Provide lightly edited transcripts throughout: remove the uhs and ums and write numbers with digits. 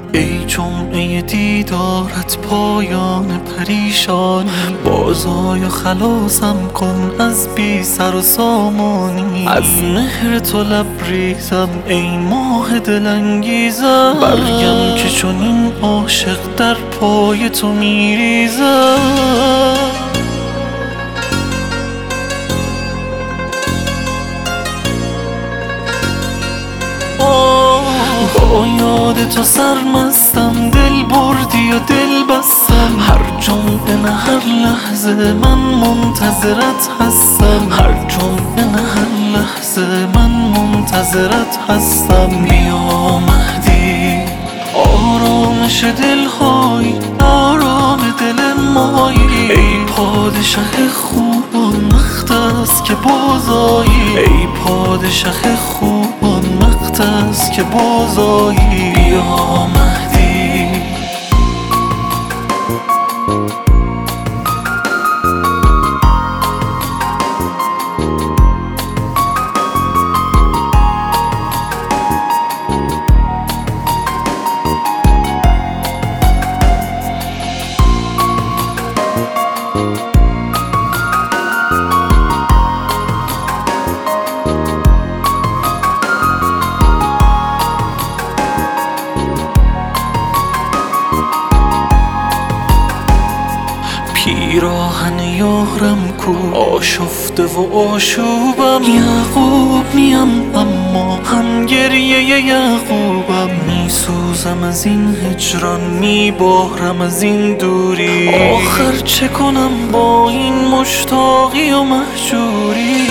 ای جمعه دیدارت پایان پریشانی، بازای خلاصم کن از بی سر و سامانی. از مهر تو لبریزم ای ماه دلانگیزم، برگم که چون این عاشق در پای تو میریزم. با یاد تو سرمستم، دل بردی و دل بستم. هر جمعه نه هر لحظه من منتظرت هستم، هر جمعه نه هر لحظه من منتظرت هستم. بیا مهدی آرامش دلهای آرام دل مایی، ای پادشه خوبان وقت است که بازایی، ای پادشه خوبان وقت است که بازایی. بیا مهدی پیراهن یارم کو آشفته و آشوبم، یعقوب نیم اما هم گریه یعقوبم. میسوزم از این هجران، میبارم از این دوری، آخر چه کنم با این مشتاقی و مهجوری.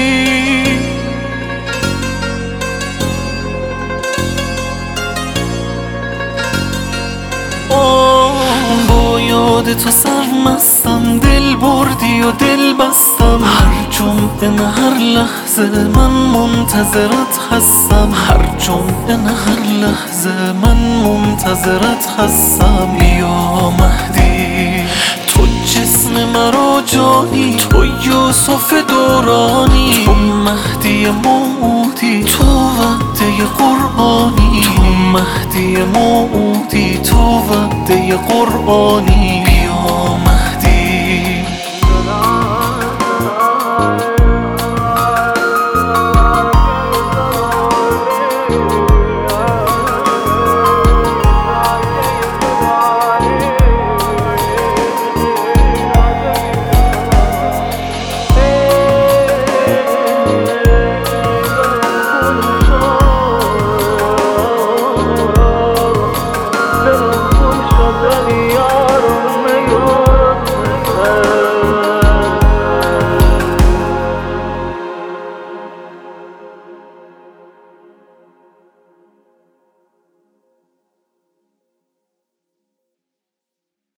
با یاد تو سرمستم، دل بردی و دل بستم. هر جمعه نه هر لحظه من منتظرت هستم، هر جمعه نه هر لحظه من منتظرت هستم. بیا مهدی تو جسم مرا جانی، تو یوسف دورانی، تو مهدی موعودی، تو وعده قرآنی، تو مهدی موعودی، تو وعده قرآنی.